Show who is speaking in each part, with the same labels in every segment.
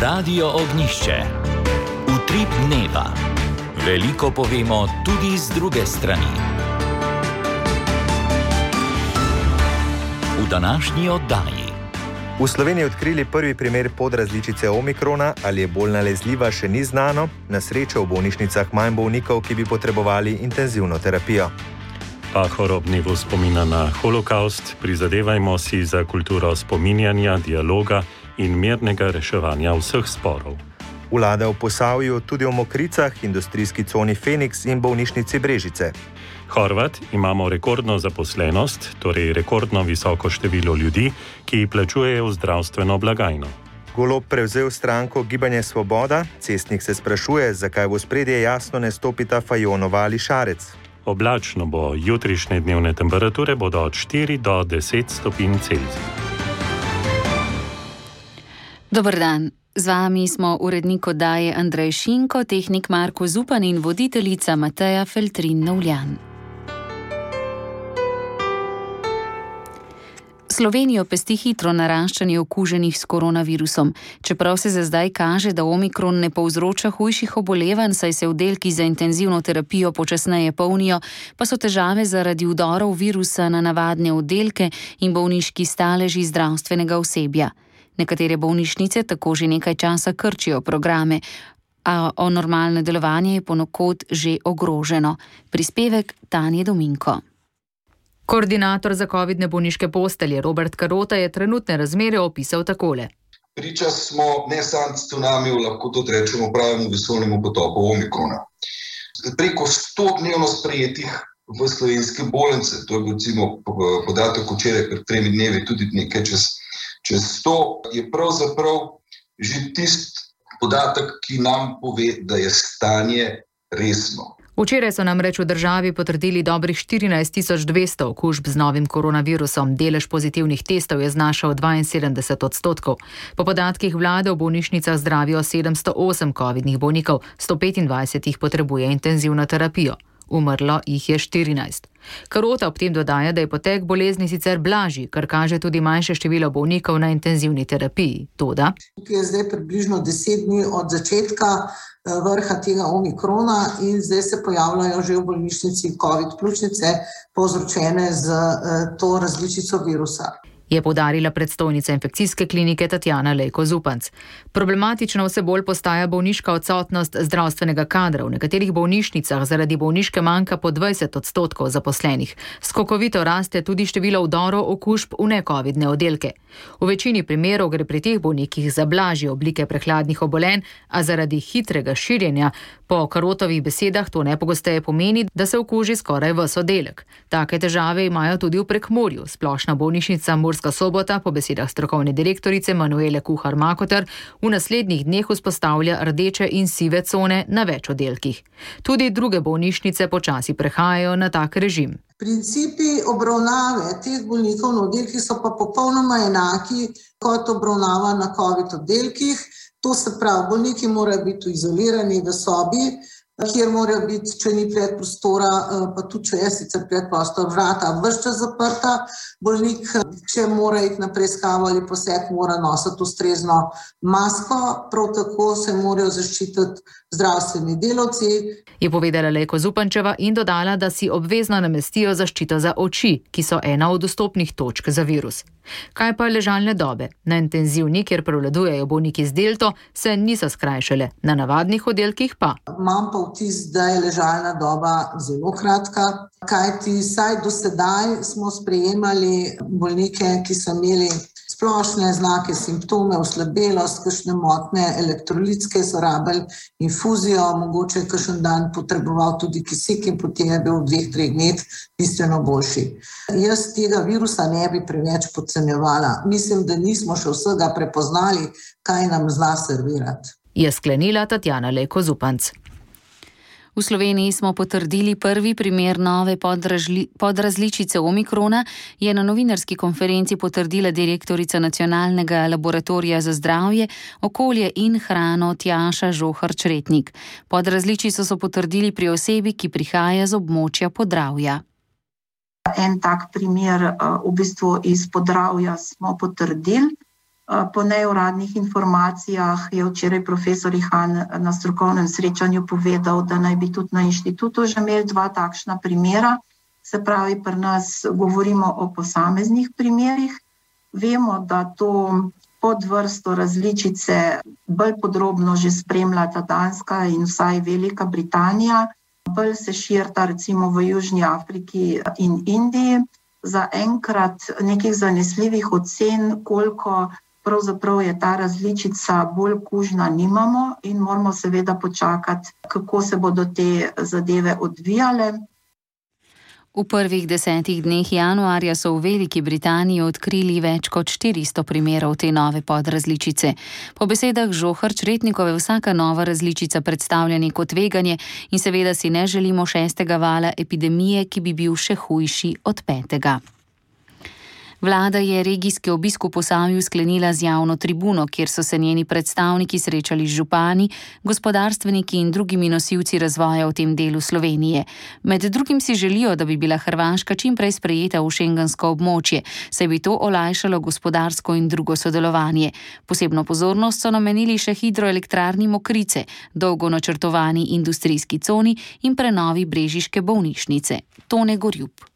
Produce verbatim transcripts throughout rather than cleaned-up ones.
Speaker 1: Radio Ognjišče. Utrip dneva. Veliko povemo tudi z druge strani. V današnji oddaji.
Speaker 2: V Sloveniji odkrili prvi primer podrazličice omikrona, ali je bolj nalezljiva, še ni znano. Na srečo v bolnišnicah manj bolnikov, ki bi potrebovali intenzivno terapijo.
Speaker 3: Pahor ob dnevu spomina na holokaust, prizadevajmo si za kulturo spominjanja, dialoga in mirnega reševanja vseh sporov.
Speaker 2: Vlada v Posavju, tudi v Mokricah, industrijski coni Feniks in bolnišnici Brežice.
Speaker 3: Horvat, imamo rekordno zaposlenost, torej rekordno visoko število ljudi, ki plačujejo zdravstveno blagajno.
Speaker 2: Golob prevzel stranko Gibanje Svoboda, Cestnik se sprašuje, zakaj v ospredje jasno ne stopita Fajonova ali Šarec.
Speaker 3: Oblačno bo, jutrišnje dnevne temperature bodo od štiri do deset stopinj Celzija.
Speaker 4: Dober dan. Z vami smo urednik oddaje Andrej Šinko, tehnik Marko Zupan in voditeljica Mateja Feltrin-Novljan. Slovenijo pesti hitro naraščanje okuženih s koronavirusom. Čeprav se za zdaj kaže, da omikron ne povzroča hujših obolevanj, saj se oddelki za intenzivno terapijo počasneje polnijo, pa so težave zaradi vdorov virusa na navadne oddelke in bolniški staleži zdravstvenega osebja. Nekatere bolnišnice tako že nekaj časa krčijo programe, a o normalno delovanje je ponekod že ogroženo. Prispevek Tanje Dominko.
Speaker 5: Koordinator za covidne bolniške postelje Robert Karota je trenutne razmere opisal takole.
Speaker 6: Priča smo ne samo cunamiju, lahko tudi rečemo pravemu vesoljnemu potopu omikrona. Preko sto dnevno sprejetih v slovenske bolnice, to je bil recimo podatek včeraj pred tremi dnevi, tudi nekaj čez, čez sto, je pravzaprav že tisti podatek, ki nam pove, da je stanje resno.
Speaker 5: Včeraj so namreč v državi potrdili dobrih štirinajst tisoč dvesto okužb z novim koronavirusom. Delež pozitivnih testov je znašal dvainsedemdeset odstotkov. Po podatkih vlade v bolnišnicah zdravijo sedemsto osem covidnih bolnikov, sto petindvajset jih potrebuje intenzivno terapijo. Umrlo jih je štirinajst. Karota ob tem dodaja, da je potek bolezni sicer blažji, kar kaže tudi manjše število bolnikov na intenzivni terapiji. Toda
Speaker 7: tukaj je zdaj približno deset dni od začetka vrha tega omikrona in zdaj se pojavljajo že v bolnišnici COVID pljučnice, povzročene z to različico virusa,
Speaker 5: je poudarila predstojnica infekcijske klinike Tatjana Lejko-Zupanc. Problematično vse bolj postaja bolniška odsotnost zdravstvenega kadra. V nekaterih bolnišnicah zaradi bolniške manjka po dvajset odstotkov zaposlenih. Skokovito raste tudi število vdorov okužb v necovidne oddelke. V večini primerov gre pri teh bolnikih za blažje oblike prehladnih obolenj, a zaradi hitrega širjenja po Karotovih besedah to najpogosteje pomeni, da se okuži skoraj ves oddelek. Take težave imajo tudi v Prekmurju. Splošna bolnišnica Murska Sobota po besedah strokovne direktorice Manuele Kuhar-Makoter v naslednjih dneh vzpostavlja rdeče in sive cone na več oddelkih. Tudi druge bolnišnice počasi prehajajo na tak režim.
Speaker 7: Principi obravnave teh bolnikov na oddelkih so pa popolnoma enaki kot obravnava na COVID oddelkih. To se pravi, bolniki morajo biti izolirani v sobi, kjer morajo biti, če ni predprostora, pa tudi če je sicer predprostor, vrata ves čas zaprta. Bolnik, če mora iti na preiskavo ali poseg, mora nositi ustrezno masko, prav tako se morajo zaščititi zdravstveni delavci.
Speaker 5: Je povedala Lejko Zupančeva in dodala, da si obvezno namestijo zaščito za oči, ki so ena od dostopnih točk za virus. Kaj pa ležalne dobe? Na intenzivni, kjer prevladujejo bolniki z delto, se niso skrajšale, na navadnih oddelkih pa.
Speaker 7: Imam pa vtis, da je ležalna doba zelo kratka, kajti saj do sedaj smo sprejemali bolnike, ki so imeli splošne znake, simptome, oslabelost, kakšne motnje elektrolitske, so rabili infuzijo, mogoče kakšen dan potreboval tudi kisik in potem je bil v dveh, treh dneh bistveno boljši. Jaz tega virusa ne bi preveč podcenjevala. Mislim, da nismo še vsega prepoznali, kaj nam zna servirati.
Speaker 5: Je sklenila Tatjana Lejko-Zupanc.
Speaker 4: V Sloveniji smo potrdili prvi primer nove podrazli, podrazličice omikrona, je na novinarski konferenci potrdila direktorica Nacionalnega laboratorija za zdravje, okolje in hrano Tjaša Žohar-Čretnik. Podrazličico so potrdili pri osebi, ki prihaja z območja Podravja.
Speaker 8: En tak primer v bistvu iz Podravja smo potrdili. Po neuradnih informacijah je včeraj profesor Ihan na strokovnem srečanju povedal, da naj bi tudi na inštitutu že imeli dva takšna primera. Se pravi, pri nas govorimo o posameznih primerih. Vemo, da to podvrsto različice bolj podrobno že spremljata Danska in vsaj Velika Britanija. Bolj se širita recimo v Južni Afriki in Indiji. Za enkrat nekih zanesljivih ocen, koliko pravzaprav je ta različica bolj kužna, nimamo in moramo seveda počakati, kako se bodo te zadeve odvijale.
Speaker 4: V prvih desetih dneh januarja so v Veliki Britaniji odkrili več kot štiristo primerov te nove podrazličice. Po besedah Žohar Čretnikove vsaka nova različica predstavlja neko tveganje in seveda si ne želimo šestega vala epidemije, ki bi bil še hujši od petega. Vlada je regijski obisk v Posavju sklenila z javno tribuno, kjer so se njeni predstavniki srečali z župani, gospodarstveniki in drugimi nosilci razvoja v tem delu Slovenije. Med drugim si želijo, da bi bila Hrvaška čim prej sprejeta v šengensko območje, saj bi to olajšalo gospodarsko in drugo sodelovanje. Posebno pozornost so namenili še hidroelektrarni Mokrice, dolgo načrtovani industrijski coni in prenovi brežiške bolnišnice. Tone Gorjup.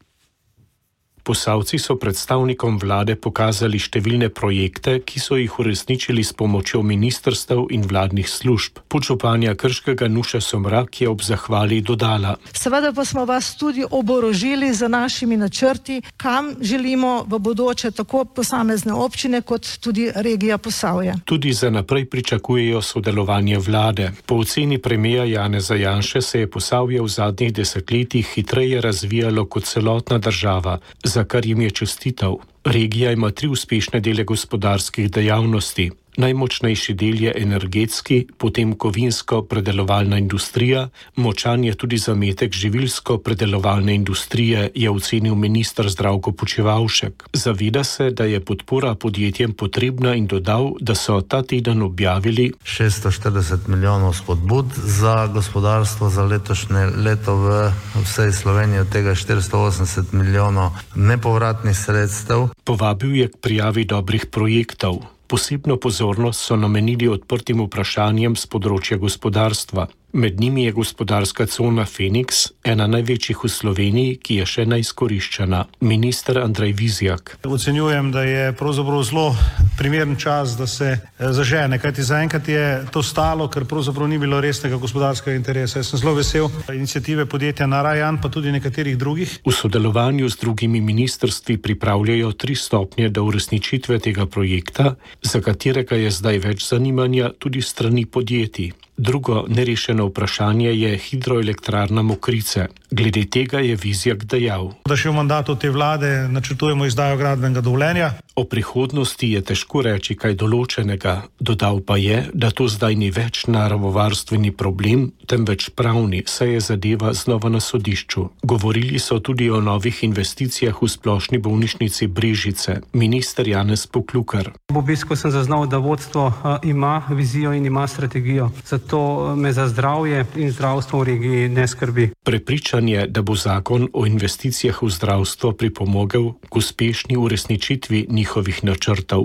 Speaker 9: Posavci so predstavnikom vlade pokazali številne projekte, ki so jih uresničili s pomočjo ministrstev in vladnih služb. Podžupanja Krškega Nuša Somrak je ob zahvali dodala:
Speaker 10: Seveda pa smo vas tudi oborožili z našimi načrti, kam želimo v bodoče tako posamezne občine kot tudi regija Posavje.
Speaker 9: Tudi za naprej pričakujejo sodelovanje vlade. Po oceni premierja Janeza Janše se je Posavje v zadnjih desetletjih hitreje razvijalo kot celotna država, za kar jim je čestital. Regija ima tri uspešne dele gospodarskih dejavnosti. Najmočnejši del je energetski, potem kovinsko-predelovalna industrija, močan je tudi zametek živilsko-predelovalne industrije, je ocenil minister Zdravko Počivalšek. Zaveda se, da je podpora podjetjem potrebna in dodal, da so ta teden objavili
Speaker 11: šeststo štirideset milijonov spodbud za gospodarstvo za letošnje leto v vsej Sloveniji, od tega štiristo osemdeset milijonov nepovratnih sredstev.
Speaker 9: Povabil je k prijavi dobrih projektov. Posebno pozornost so namenili odprtim vprašanjem z področja gospodarstva. Med njimi je gospodarska cona Feniks, ena največjih v Sloveniji, ki je še neizkoriščena. Minister Andrej Vizjak.
Speaker 12: Ocenjujem, da je pravzaprav zelo primeren čas, da se zažene, kajti zaenkrat je to stalo, ker pravzaprav ni bilo resnega gospodarskega interesa. Jaz sem zelo vesel iniciative podjetja Narajan, pa tudi nekaterih drugih.
Speaker 9: V sodelovanju z drugimi ministrstvi pripravljajo tri stopnje do uresničitve tega projekta, za katerega je zdaj več zanimanja tudi strani podjetij. Drugo nerešeno vprašanje je hidroelektrarna Mokrice. Glede tega je Vizjak dejal:
Speaker 12: Da še v mandatu te vlade načrtujemo izdajo gradbenega dovoljenja.
Speaker 9: O prihodnosti je težko reči kaj določenega. Dodal pa je, da to zdaj ni več naravovarstveni problem, temveč pravni, saj je zadeva znova na sodišču. Govorili so tudi o novih investicijah v splošni bolnišnici Brežice. Minister Janez Poklukar.
Speaker 13: V obisku sem zaznal, da vodstvo ima vizijo in ima strategijo. Zato me za zdravje in zdravstvo v regiji ne skrbi.
Speaker 9: Prepričan je, da bo zakon o investicijah v zdravstvo pripomogel k uspešni uresničitvi njihovih načrtov.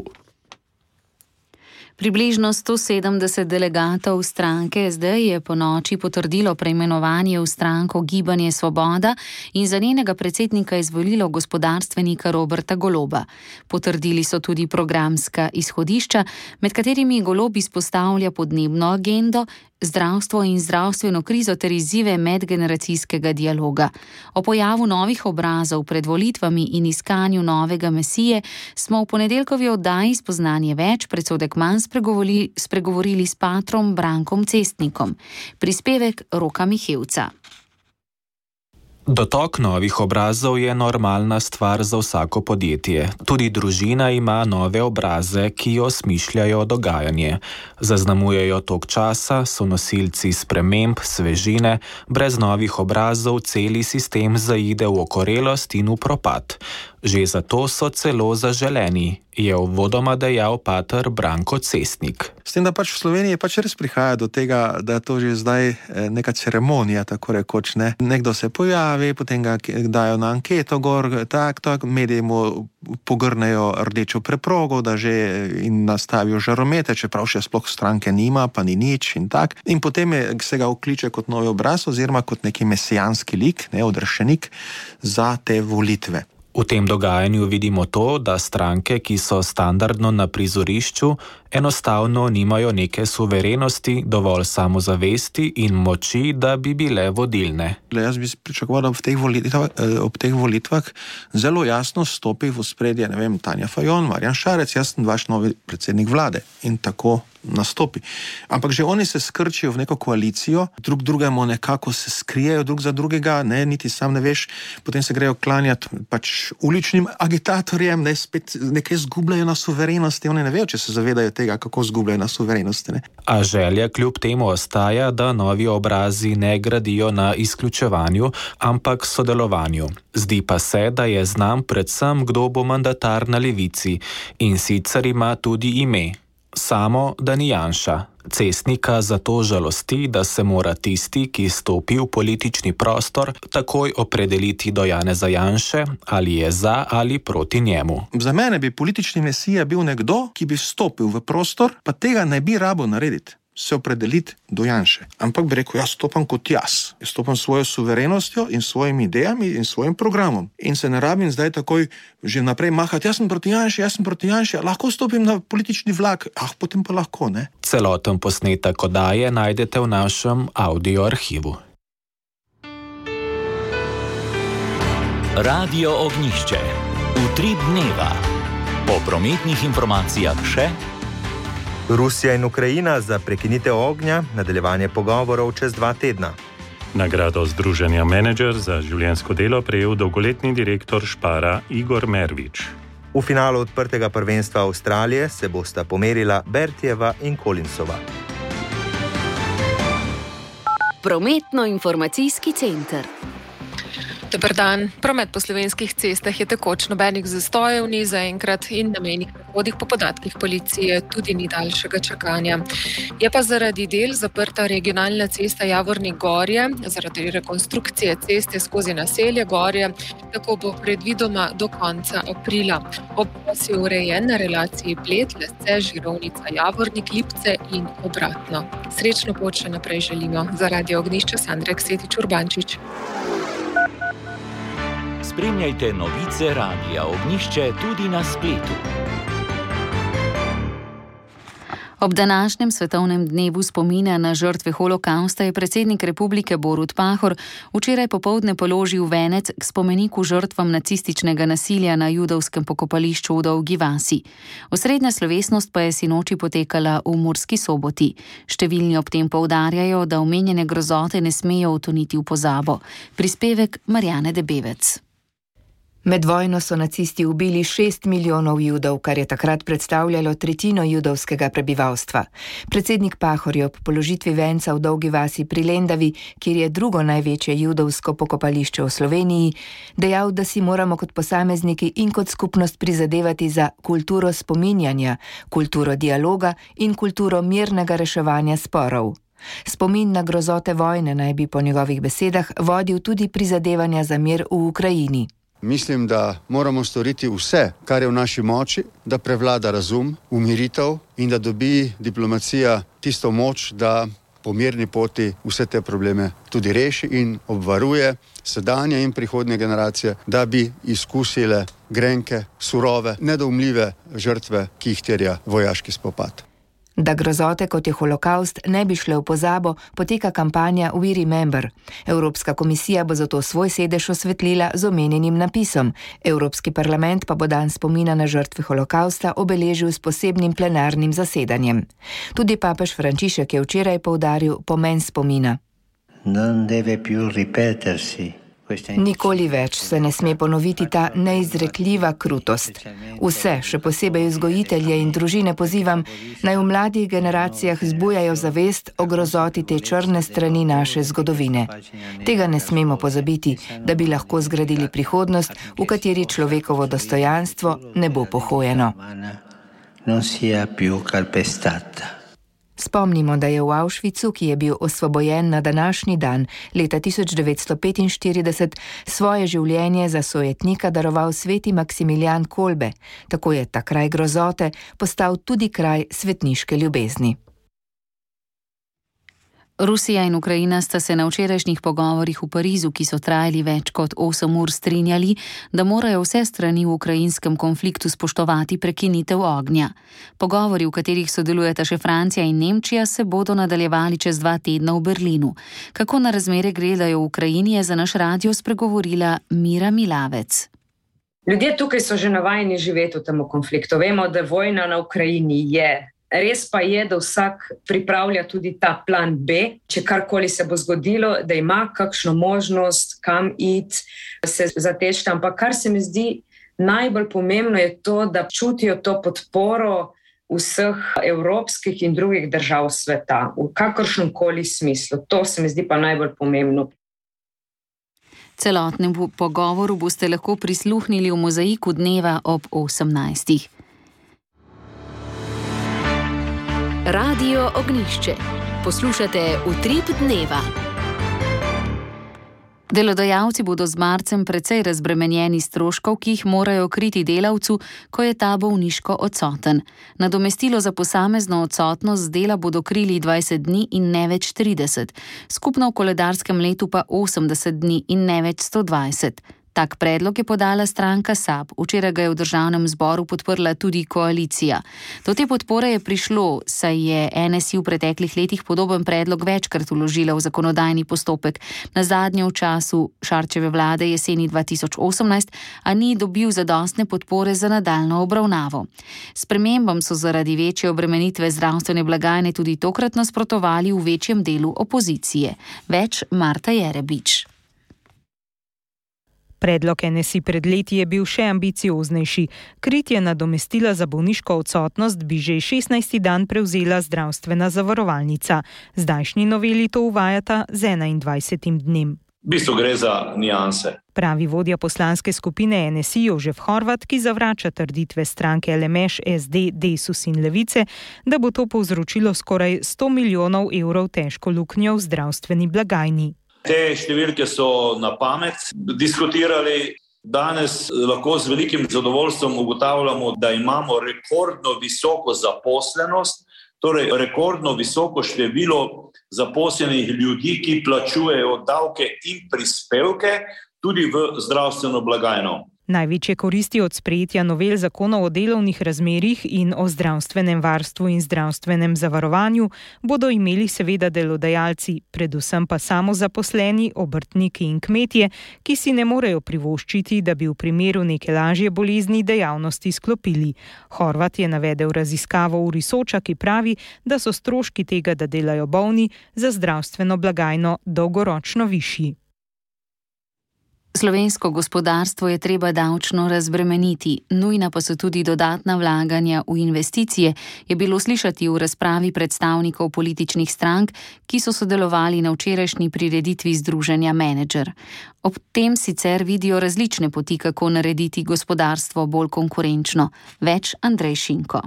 Speaker 4: Približno sto sedemdeset delegatov stranke S D je po noči potrdilo preimenovanje v stranko Gibanje Svoboda in za njenega predsednika izvolilo gospodarstvenika Roberta Goloba. Potrdili so tudi programska izhodišča, med katerimi Golob izpostavlja podnebno agendo, zdravstvo in zdravstveno krizo ter izzive medgeneracijskega dialoga. O pojavu novih obrazov pred volitvami in iskanju novega mesije smo v ponedeljkovi oddaji Spoznanje več predsodek manj spregovorili, spregovorili s patrom Brankom Cestnikom. Prispevek Roka Mihevca.
Speaker 14: Dotok novih obrazov je normalna stvar za vsako podjetje. Tudi družina ima nove obraze, ki jo smišljajo dogajanje. Zaznamujejo tok časa, so nosilci sprememb, svežine, brez novih obrazov celi sistem zaide v okorelost in v propad. Že zato so celo zaželeni, je uvodoma dejal pater Branko Cestnik.
Speaker 15: S tem, da pač v Sloveniji pač res prihaja do tega, da je to že zdaj neka ceremonija, tako rekoč, ne. Nekdo se pojavi, izjavi, potem ga dajo na anketo gor, tak, tak, mediji mu pogrnejo rdečo preprogo, da že in nastavijo žaromete, čeprav še sploh stranke nima, pa ni nič in tak. In potem je, se ga vkliče kot novi obraz oziroma kot neki mesijanski lik, ne, odrešenik za te volitve.
Speaker 14: V tem dogajanju vidimo to, da stranke, ki so standardno na prizorišču, enostavno nimajo neke suverenosti, dovolj samozavesti in moči, da bi bile vodilne.
Speaker 15: Jaz bi pričakoval, da ob teh volitvah, ob teh volitvah zelo jasno stopi v ospredje, ne vem, Tanja Fajon, Marjan Šarec, jaz sem vaš novi predsednik vlade in tako nastopi. Ampak že oni se skrčijo v neko koalicijo, drug drugemu nekako se skrijejo drug za drugega, ne, niti sam ne veš, potem se grejo klanjati pač uličnim agitatorjem, ne, spet nekaj zgubljajo na suverenosti, oni ne vejo, če se zavedajo tega, kako zgubljajo na suverenosti. Ne.
Speaker 14: A želja kljub temu ostaja, da novi obrazi ne gradijo na izključevanju, ampak sodelovanju. Zdi pa se, da je znam predvsem, kdo bo mandatar na levici in sicer ima tudi ime. Samo, da ni Janša. Cestnika zato žalosti, da se mora tisti, ki stopi v politični prostor, takoj opredeliti do Janeza Janše, ali je za ali proti njemu.
Speaker 15: Za mene bi politični mesija bil nekdo, ki bi stopil v prostor, pa tega ne bi rabo narediti, se opredeliti do Janše. Ampak bi rekel, jaz stopam kot jaz. Jaz stopam svojo suverenostjo in svojimi idejami in svojim programom. In se ne rabim zdaj takoj že naprej mahati, jaz sem proti Janši, jaz sem proti Janši, lahko stopim na politični vlak, ah, potem pa lahko, ne.
Speaker 14: Celoten posnetek oddaje najdete v našem audio arhivu.
Speaker 1: Radio Ognjišče. Utrip dneva. Po prometnih informacijah še
Speaker 2: Rusija in Ukrajina za prekinitev ognja, nadaljevanje pogovorov čez dva tedna.
Speaker 3: Nagrado Združenja Menedžer za življenjsko delo prejel dolgoletni direktor Špara Igor Mervič.
Speaker 2: V finalu odprtega prvenstva Avstralije se bosta pomerila Bertjeva in Kolinsova.
Speaker 16: Prometno-informacijski center. Dobar dan. Promet po slovenskih cestah je tekoč, nobenih zastojev ni zaenkrat in na mejnih prehodih po podatkih policije tudi ni daljšega čakanja. Je pa zaradi del zaprta regionalna cesta Javornik Gorje, zaradi rekonstrukcije ceste skozi naselje Gorje, tako bo predvidoma do konca aprila. Obvoz je urejen na relaciji Bled, Lesce, Žirovnica, Javornik, Lipce in obratno. Srečno pot še naprej želimo. Za Radio Ognjišče Sandra Ksetič Urbančič.
Speaker 1: Spremljajte novice Radia Ognjišče tudi na spletu.
Speaker 4: Ob današnjem svetovnem dnevu spomina na žrtve holokausta je predsednik republike Borut Pahor včeraj popoldne položil venec k spomeniku žrtvam nacističnega nasilja na judovskem pokopališču v Dolgi vasi. Osrednja slovesnost pa je sinoči potekala v Murski Soboti. Številni ob tem poudarjajo, da omenjene grozote ne smejo utoniti v pozabo. Prispevek Marjane Debevec.
Speaker 17: Med vojno so nacisti ubili šest milijonov Judov, kar je takrat predstavljalo tretjino judovskega prebivalstva. Predsednik Pahor je ob položitvi venca v Dolgi vasi pri Lendavi, kjer je drugo največje judovsko pokopališče v Sloveniji, dejal, da si moramo kot posamezniki in kot skupnost prizadevati za kulturo spominjanja, kulturo dialoga in kulturo mirnega reševanja sporov. Spomin na grozote vojne naj bi po njegovih besedah vodil tudi prizadevanja za mir v Ukrajini.
Speaker 18: Mislim, da moramo storiti vse, kar je v naši moči, da prevlada razum, umiritev in da dobi diplomacija tisto moč, da po mirni poti vse te probleme tudi reši in obvaruje sedanje in prihodnje generacije, da bi izkusile grenke, surove, nedoumljive žrtve, ki jih terja vojaški spopad.
Speaker 17: Da grozote, kot je holokaust, ne bi šle v pozabo, poteka kampanja We Remember. Evropska komisija bo zato svoj sedež osvetlila z omenjenim napisom. Evropski parlament pa bo dan spomina na žrtve holokausta obeležil s posebnim plenarnim zasedanjem. Tudi papež Frančišek je včeraj poudaril pomen spomina.
Speaker 19: Non deve più ripetersi.
Speaker 17: Nikoli več se ne sme ponoviti ta neizrekljiva krutost. Vse, še posebej vzgojitelje in družine pozivam, naj v mladih generacijah zbujajo zavest o grozoti te črne strani naše zgodovine. Tega ne smemo pozabiti, da bi lahko zgradili prihodnost, v kateri človekovo dostojanstvo ne bo pohojeno.
Speaker 19: Non sia più calpestata.
Speaker 17: Spomnimo, da je v Auschwitzu, ki je bil osvobojen na današnji dan leta tisoč devetsto petinštirideset, svoje življenje za sojetnika daroval sveti Maksimilijan Kolbe. Tako je ta kraj grozote postal tudi kraj svetniške ljubezni.
Speaker 4: Rusija in Ukrajina sta se na včerajšnjih pogovorih v Parizu, ki so trajali več kot osem ur, strinjali, da morajo vse strani v ukrajinskem konfliktu spoštovati prekinitev ognja. Pogovori, v katerih sodelujeta še Francija in Nemčija, se bodo nadaljevali čez dva tedna v Berlinu. Kako na razmere gledajo v Ukrajini, je za naš radio spregovorila Mira Milavec.
Speaker 20: Ljudje tukaj so že navajeni živeti v tem konfliktu. Vemo, da vojna na Ukrajini je. Res pa je, da vsak pripravlja tudi ta plan B, če karkoli se bo zgodilo, da ima kakšno možnost, kam iti, se zateči. Ampak kar se mi zdi najbolj pomembno je to, da čutijo to podporo vseh evropskih in drugih držav sveta, v kakršnem koli smislu. To se mi zdi pa najbolj pomembno.
Speaker 4: Celotnemu pogovoru boste lahko prisluhnili v Mozaiku dneva ob osemnajstih. Radio Ognjišče. Poslušate Utrip dneva. Delodajalci bodo z marcem precej razbremenjeni stroškov, ki jih morajo kriti delavcu, ko je ta bolniško odsoten. Nadomestilo za posamezno odsotnost z dela bodo krili dvajset dni in ne več trideset. Skupno v koledarskem letu pa osemdeset dni in ne več sto dvajset. Tak predlog je podala stranka S A B. Včeraj ga je v državnem zboru podprla tudi koalicija. Do te podpore je prišlo, saj je N S I v preteklih letih podoben predlog večkrat vložila v zakonodajni postopek. Na zadnje v času Šarčeve vlade jeseni dva tisoč osemnajst, a ni dobil zadostne podpore za nadaljnjo obravnavo. Spremembam so zaradi večje obremenitve zdravstvene blagajne tudi tokrat nasprotovali v večjem delu opozicije. Več Marta Jerebič.
Speaker 21: Predlog N S I pred leti je bil še ambicioznejši. Kritje nadomestila za bolniško odsotnost bi že šestnajsti dan prevzela zdravstvena zavarovalnica. Zdajšnji noveli to uvajata z enaindvajsetim dnem.
Speaker 22: V bistvu gre za nianse.
Speaker 21: Pravi vodja poslanske skupine N S I Jožef Horvat, ki zavrača trditve stranke L M Š, S D, Desus in Levice, da bo to povzročilo skoraj sto milijonov evrov težko luknjo v zdravstveni blagajni.
Speaker 22: Te številke so na pamet diskutirali. Danes lahko z velikim zadovoljstvom ugotavljamo, da imamo rekordno visoko zaposlenost, torej rekordno visoko število zaposlenih ljudi, ki plačujejo davke in prispevke tudi v zdravstveno blagajno.
Speaker 21: Največje koristi od sprejetja novel zakonov o delovnih razmerjih in o zdravstvenem varstvu in zdravstvenem zavarovanju bodo imeli seveda delodajalci, predvsem pa samozaposleni, obrtniki in kmetje, ki si ne morejo privoščiti, da bi v primeru neke lažje bolezni dejavnosti sklopili. Horvat je navedel raziskavo Urisoča, ki pravi, da so stroški tega, da delajo bolni, za zdravstveno blagajno dolgoročno višji.
Speaker 4: Slovensko gospodarstvo je treba davčno razbremeniti, nujna pa so tudi dodatna vlaganja v investicije, je bilo slišati v razpravi predstavnikov političnih strank, ki so sodelovali na včerajšnji prireditvi združenja Menedžer. Ob tem sicer vidijo različne poti, kako narediti gospodarstvo bolj konkurenčno. Več Andrej Šinko.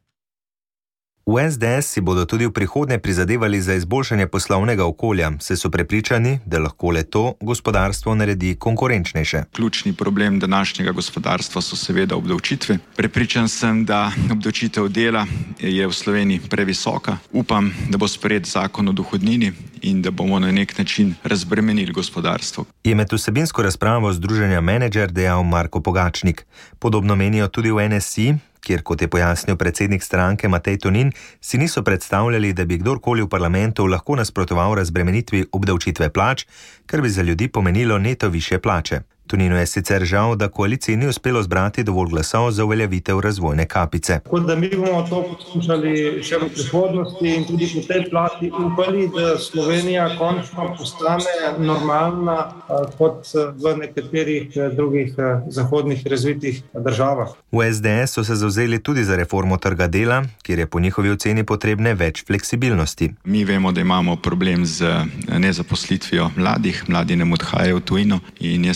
Speaker 2: V S D S si bodo tudi v prihodnje prizadevali za izboljšanje poslovnega okolja, saj so prepričani, da lahko le to gospodarstvo naredi konkurenčnejše.
Speaker 23: Ključni problem današnjega gospodarstva so seveda obdavčitve. Prepričan sem, da obdavčitev dela je v Sloveniji previsoka. Upam, da bo sprejet zakon o dohodnini in da bomo na nek način razbremenili gospodarstvo.
Speaker 2: Je med vsebinsko razpravo združenja Menedžer dejal Marko Pogačnik. Podobno menijo tudi v N S I, kjer, kot je pojasnil predsednik stranke Matej Tonin, si niso predstavljali, da bi kdorkoli v parlamentu lahko nasprotoval razbremenitvi obdavčitve plač, kar bi za ljudi pomenilo neto višje plače. Toninu je sicer žal, da koaliciji ni uspelo zbrati dovolj glasov za uveljavitev razvojne kapice.
Speaker 12: Tako da mi bomo to poskušali še v prihodnosti in tudi po tej plati upali, da Slovenija končno postane normalna kot v nekaterih drugih zahodnih razvitih državah.
Speaker 2: V S D S so se zavzeli tudi za reformo trga dela, kjer je po njihovi oceni potrebne več fleksibilnosti.
Speaker 23: Mi vemo, da imamo problem z nezaposlitvijo mladih, mladi nam odhajajo v tujino in jaz sem pripričan,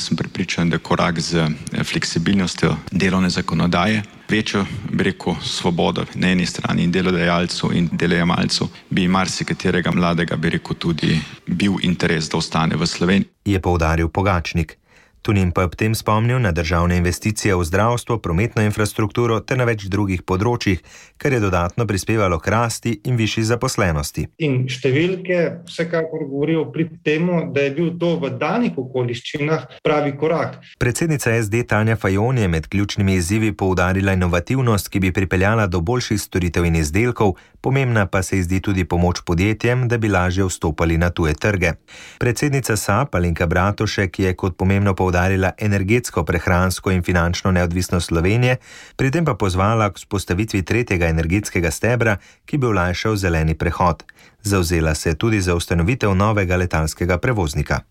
Speaker 23: prepričan, da korak z fleksibilnostjo delovne zakonodaje, večjo, bi rekel, svobodo na eni strani in delodajalcu in delojemalcu, bi marsikaterega mladega, bi rekel, tudi bil interes, da ostane v Sloveniji.
Speaker 2: Je poudaril Pogačnik. Tonin pa ob tem spomnil na državne investicije v zdravstvo, prometno infrastrukturo ter na več drugih področjih, kar je dodatno prispevalo k rasti in višji zaposlenosti.
Speaker 5: In številke vsekakor govorijo pri temu, da je bil to v danih okoliščinah pravi korak.
Speaker 2: Predsednica S D Tanja Fajon je med ključnimi izzivi poudarila inovativnost, ki bi pripeljala do boljših storitev in izdelkov, pomembna pa se zdi tudi pomoč podjetjem, da bi lažje vstopali na tuje trge. Predsednica S A P Alenka Bratušek je kot pomembno poudarila energetsko, prehransko in finančno neodvisnost Slovenije, pri tem pa pozvala k vzpostavitvi tretjega energetskega stebra, ki bi olajšal zeleni prehod. Zavzela se je tudi za ustanovitev novega letalskega prevoznika.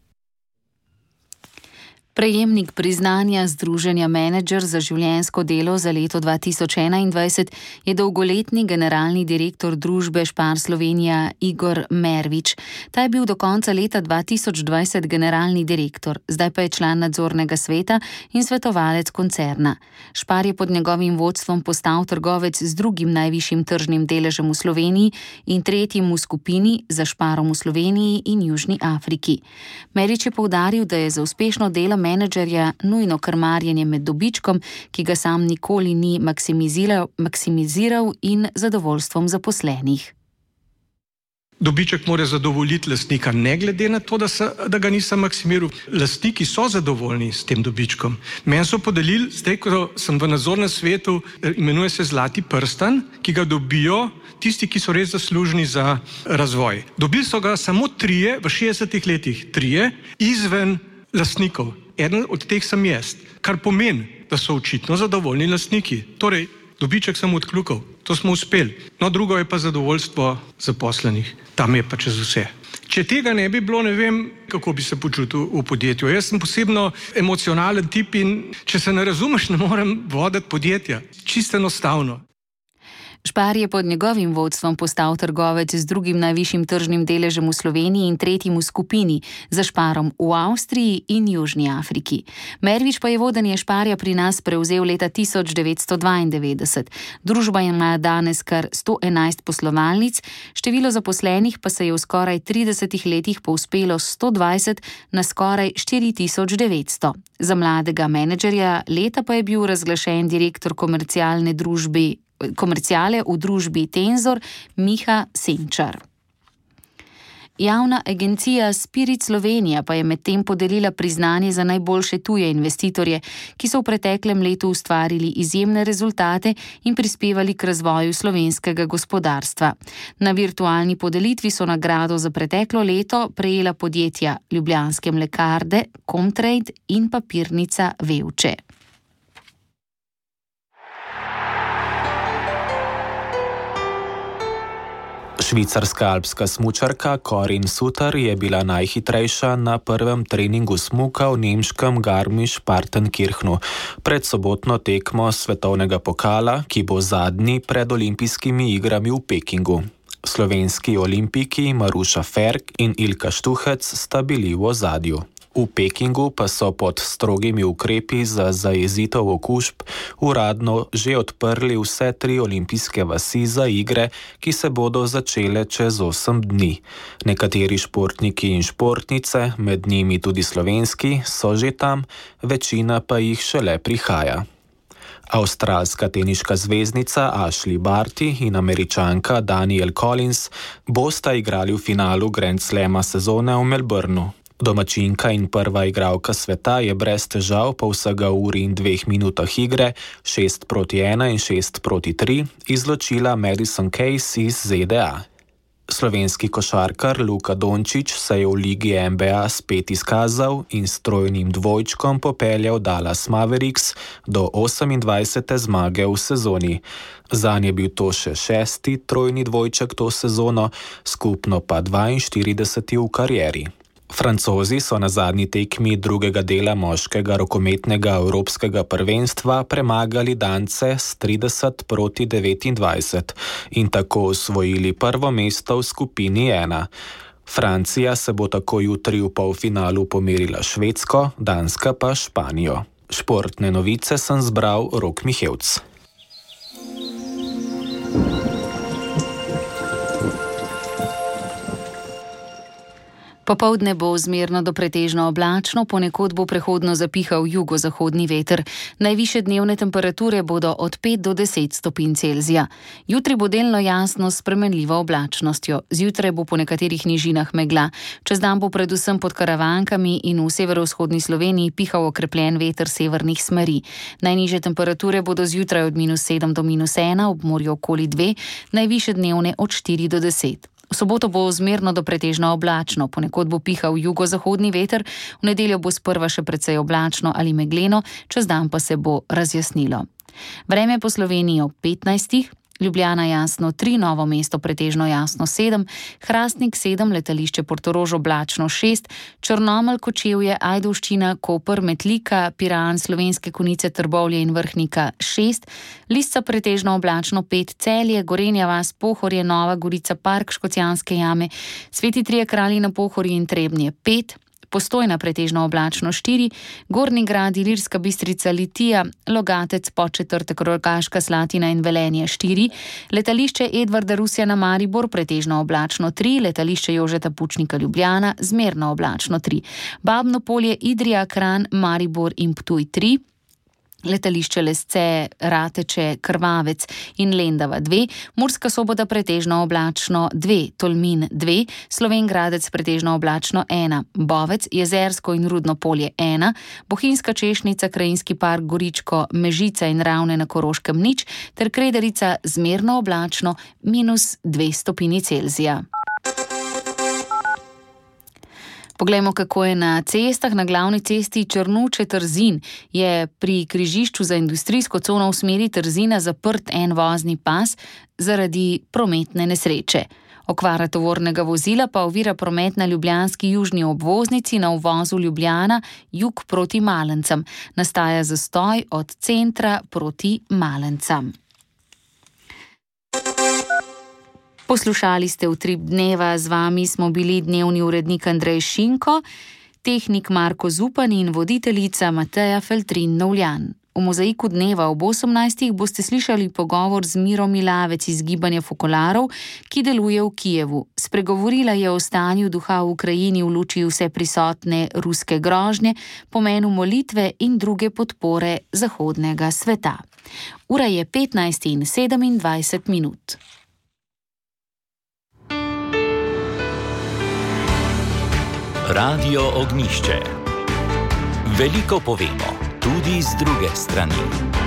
Speaker 4: Prejemnik priznanja Združenja Menedžer za življenjsko delo za leto dva tisoč enaindvajset je dolgoletni generalni direktor družbe Spar Slovenija Igor Mervič. Ta je bil do konca leta dva tisoč dvajset generalni direktor, zdaj pa je član nadzornega sveta in svetovalec koncerna. Spar je pod njegovim vodstvom postal trgovec z drugim najvišjim tržnim deležem v Sloveniji in tretjim v skupini za Sparom v Sloveniji in Južni Afriki. Mervič je poudaril, da je za uspešno delo menedžerja nujno krmarjenje med dobičkom, ki ga sam nikoli ni maksimiziral, maksimiziral in zadovoljstvom zaposlenih.
Speaker 6: Dobiček mora zadovoljiti lastnika, ne glede na to, da, se, da ga nisem maksimiral. Lastniki so zadovoljni s tem dobičkom. Meni so podelili, zdaj, ko sem v nadzornem svetu, imenuje se Zlati prstan, ki ga dobijo tisti, ki so res zaslužni za razvoj. Dobili so ga samo trije v šestdesetih letih, trije izven lastnikov. Eden od teh sem jaz, kar pomeni, da so očitno zadovoljni lastniki. Torej, dobiček sem odkljukal, to smo uspeli. No, drugo je pa zadovoljstvo zaposlenih. Tam je pa čez vse. Če tega ne bi bilo, ne vem, kako bi se počutil v podjetju. Jaz sem posebno emocionalen tip in če se ne razumeš, ne morem voditi podjetja. Čisto enostavno.
Speaker 4: Spar je pod njegovim vodstvom postal trgovec z drugim najvišjim tržnim deležem v Sloveniji in tretjim v skupini, za Sparom v Avstriji in Južni Afriki. Mervič pa je vodenje Sparja pri nas prevzel leta tisoč devetsto dvaindevetdeset. Družba ima danes kar sto enajst poslovalnic, število zaposlenih pa se je v skoraj tridesetih letih povzpelo s sto dvajset na skoraj štiri tisoč devetsto. Za mladega menedžerja leta pa je bil razglašen direktor komercialne družbe komerciale v družbi Tenzor Miha Senčar. Javna agencija Spirit Slovenija pa je medtem podelila priznanje za najboljše tuje investitorje, ki so v preteklem letu ustvarili izjemne rezultate in prispevali k razvoju slovenskega gospodarstva. Na virtualni podelitvi so nagrado za preteklo leto prejela podjetja Ljubljanske mlekarne, Comtrade in papirnica Vevče.
Speaker 14: Švicarska alpska smučarka Corinne Suter je bila najhitrejša na prvem treningu smuka v nemškem Garmisch-Partenkirchnu pred sobotno tekmo svetovnega pokala, ki bo zadnji pred olimpijskimi igrami v Pekingu. Slovenski olimpiki Maruša Ferk in Ilka Štuhec sta bili v ozadju. V Pekingu pa so pod strogimi ukrepi za zajezitev okužb uradno že odprli vse tri olimpijske vasi za igre, ki se bodo začele čez osem dni. Nekateri športniki in športnice, med njimi tudi slovenski, so že tam, večina pa jih šele prihaja. Avstralska teniška zvezdnica Ashley Barty in Američanka Danielle Collins bosta igrali v finalu Grand Slama sezone v Melbournu. Domačinka in prva igralka sveta je brez težav po vsega uri in dveh minutah igre, šest proti ena in šest proti tri, izločila Madison Keys iz Z D A. Slovenski košarkar Luka Dončić se je v ligi N B A spet izkazal in s trojnim dvojčkom popeljal Dallas Mavericks do osemindvajsete zmage v sezoni. Zanj je bil to še šesti trojni dvojček to sezono, skupno pa dvainštirideseti v karieri. Francozi so na zadnji tekmi drugega dela moškega rokometnega evropskega prvenstva premagali Dance s trideset proti devetindvajset in tako osvojili prvo mesto v skupini ena. Francija se bo tako jutri v polfinalu pomerila Švedsko, Danska pa Španijo. Športne novice sem zbral Rok Mihevc.
Speaker 4: Popoldne bo zmerno do pretežno oblačno, ponekod bo prehodno zapihal jugozahodni veter. Najvišje dnevne temperature bodo od pet do deset stopinj Celzija. Jutri bo delno jasno s spremenljivo oblačnostjo. Zjutraj bo po nekaterih nižinah megla. Čez dan bo predvsem pod Karavankami in v severovzhodni Sloveniji pihal okrepljen veter severnih smeri. Najnižje temperature bodo zjutraj od minus sedem do minus ena, ob morju okoli dve, najvišje dnevne od štiri do deset. V soboto bo zmerno do pretežno oblačno, ponekod bo pihal jugozahodni veter, v nedeljo bo sprva še precej oblačno ali megleno, čez dan pa se bo razjasnilo. Vreme po Sloveniji ob petnajstih, Ljubljana jasno tri, Novo mesto pretežno jasno sedem, Hrastnik sedem, letališče Portorož oblačno šest, Črnomelj, Kočevje, Ajdovščina, Koper, Metlika, Piran, Slovenske Konjice, Trbovlje in Vrhnika šest, Lisca pretežno oblačno pet, Celje, Gorenja vas, Pohorje, Nova Gorica, Park Škocjanske jame, Sveti Trije kralji na Pohorju in Trebnje pet, Postojna pretežno oblačno štiri, Gornji Grad, Ilirska Bistrica, Litija, Logatec, Podčetrtek, Rogaška Slatina in Velenje štiri, letališče Edvarda Rusjana Maribor pretežno oblačno tri, letališče Jožeta Pučnika Ljubljana zmerno oblačno tri, Babno Polje, Idrija, Kranj, Maribor in Ptuj tri, letališče Lesce, Rateče, Krvavec in Lendava dve, Murska Sobota pretežno oblačno dve, Tolmin dve, Slovenj Gradec pretežno oblačno ena, Bovec, Jezersko in Rudno Polje ena, Bohinjska Češnica, Krajinski park Goričko, Mežica in Ravne na Koroškem nič, ter Kredarica zmerno oblačno minus dve stopinji Celzija. Poglejmo, kako je na cestah. Na glavni cesti Črnuče-Trzin je pri križišču za industrijsko cono v smeri Trzina zaprt en vozni pas zaradi prometne nesreče. Okvara tovornega vozila pa ovira promet na ljubljanski južni obvoznici na uvozu Ljubljana jug proti Malencem. Nastaja zastoj od centra proti Malencem. Poslušali ste Utrip dneva, z vami smo bili dnevni urednik Andrej Šinko, tehnik Marko Zupan in voditeljica Mateja Feltrin-Novljan. V Mozaiku dneva ob osemnajstih boste slišali pogovor z Miro Milavec iz Gibanja Fokolarov, ki deluje v Kijevu. Spregovorila je o stanju duha v Ukrajini v luči vse prisotne ruske grožnje, pomenu molitve in druge podpore zahodnega sveta. Ura je petnajst in sedemindvajset minut.
Speaker 1: Radio Ognjišče. Veliko povemo, tudi z druge strani.